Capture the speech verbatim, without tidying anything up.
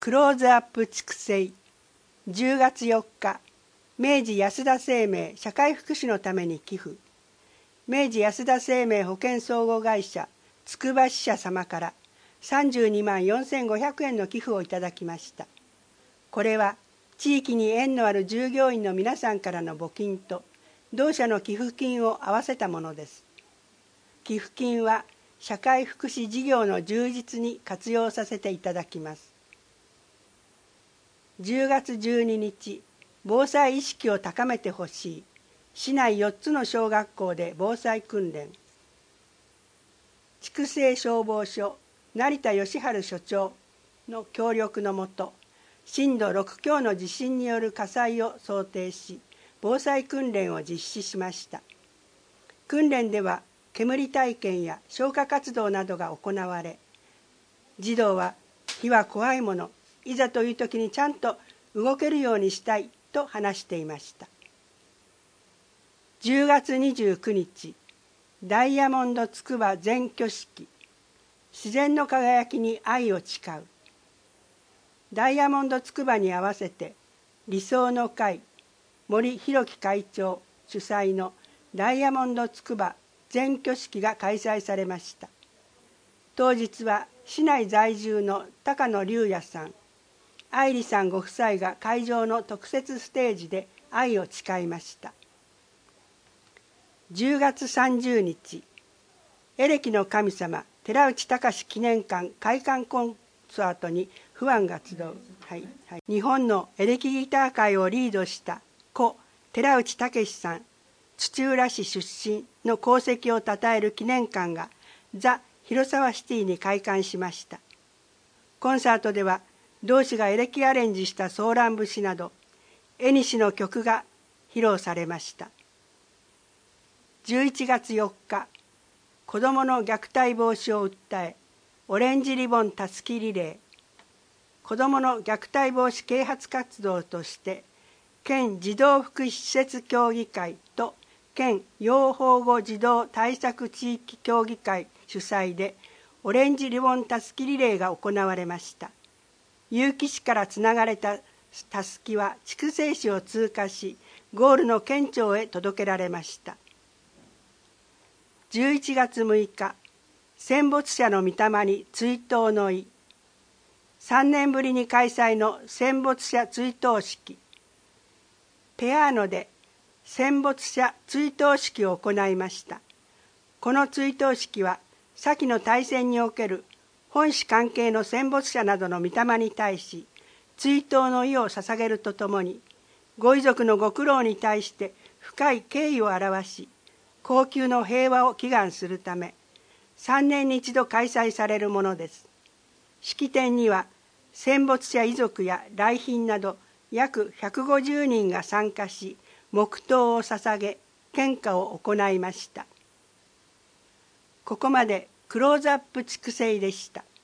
クローズアップ筑西じゅうがつよっか、明治安田生命社会福祉のために寄付。明治安田生命保険相互会社つくば支社様からさんじゅうにまんよんせんごひゃくえんの寄付をいただきました。これは地域に縁のある従業員の皆さんからの募金と同社の寄付金を合わせたものです。寄付金は社会福祉事業の充実に活用させていただきます。じゅうがつじゅうににち、防災意識を高めてほしい。市内よっつの小学校で防災訓練。筑西消防署成田義治所長の協力のもと、震度ろくきょうの地震による火災を想定し、防災訓練を実施しました。訓練では煙体験や消火活動などが行われ、児童は火は怖いもの、いざという時にちゃんと動けるようにしたいと話していました。じゅうがつにじゅうくにち、ダイヤモンドつくば全挙式、自然の輝きに愛を誓う。ダイヤモンドつくばに合わせて、理想の会、森弘樹会長主催のダイヤモンドつくば全挙式が開催されました。当日は市内在住の高野龍也さん、愛理さんご夫妻が会場の特設ステージで愛を誓いました。じゅうがつさんじゅうにち、エレキの神様寺内隆記念館開館コンサートにファンが集う、はいはい、日本のエレキギター界をリードした故寺内武さん、土浦市出身の功績をたたえる記念館がザ・広沢シティに開館しました。コンサートでは同氏がエレキアレンジしたソーラン節など縁の曲が披露されました。じゅういちがつよっか、子どもの虐待防止を訴えオレンジリボンたすきリレー。子どもの虐待防止啓発活動として県児童福祉施設協議会と県要保護児童対策地域協議会主催でオレンジリボンたすきリレーが行われました。結城市からつながれたたすきは筑西市を通過し、ゴールの県庁へ届けられました。じゅういちがつむいか、戦没者の御霊に追悼の意。さんねんぶりに開催の戦没者追悼式。ペアーノで戦没者追悼式を行いました。この追悼式は、先の大戦における本市関係の戦没者などの御霊に対し、追悼の意を捧げるとともに、ご遺族のご苦労に対して深い敬意を表し、恒久の平和を祈願するため、さんねんに一度開催されるものです。式典には、戦没者遺族や来賓など約ひゃくごじゅうにんが参加し、黙祷を捧げ、献花を行いました。ここまでクローズアップ筑西でした。